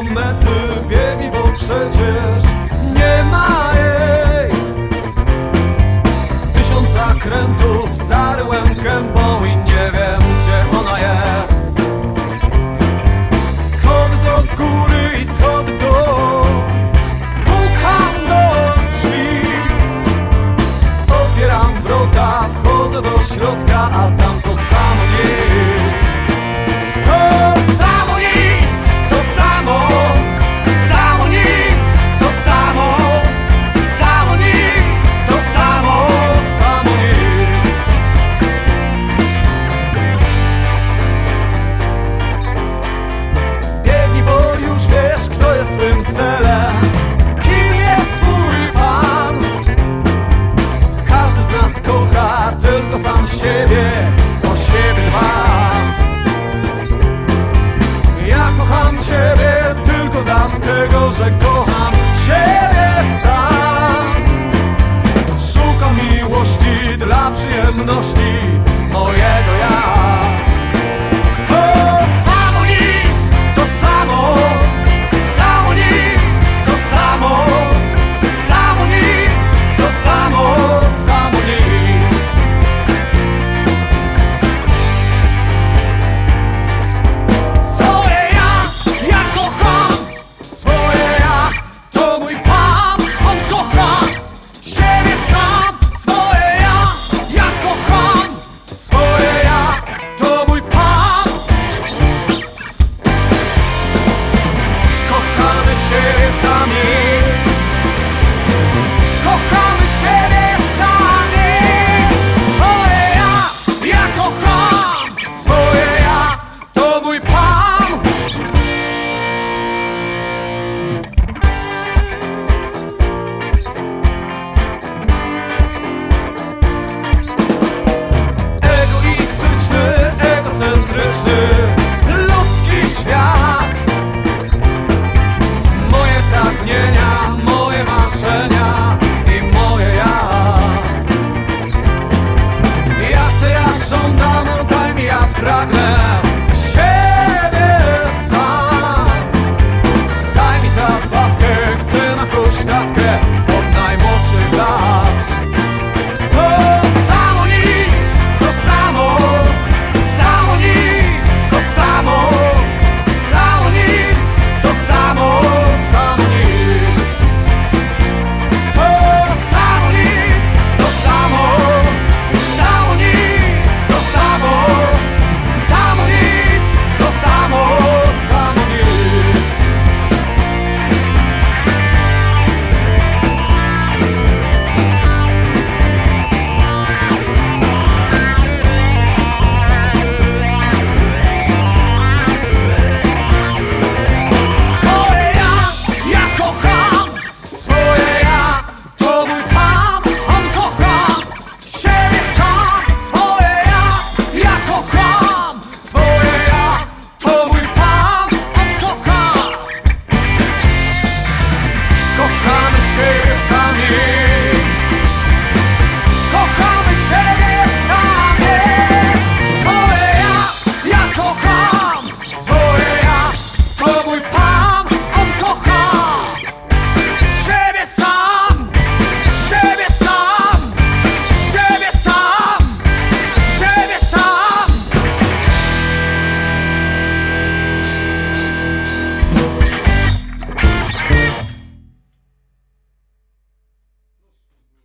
mety, biegnij, bo przecież nie ma jej. 1000 zakrętów zaryłem gębą i nie wiem, gdzie ona jest. Schody do góry i schody w dół, pukam do drzwi, otwieram wrota, wchodzę do środka, a tam to samo nic. To samo nic, to samo, samo nic, to samo, samo nic, to samo, samo nic. Biegnij, bo już wiesz, kto jest twym celem, kim jest twój pan. Każdy z nas kocha tylko sam siebie, o siebie dba. Ja kocham ciebie tylko dlatego, że kocham siebie sam. Szukam miłości dla przyjemności mojego ja.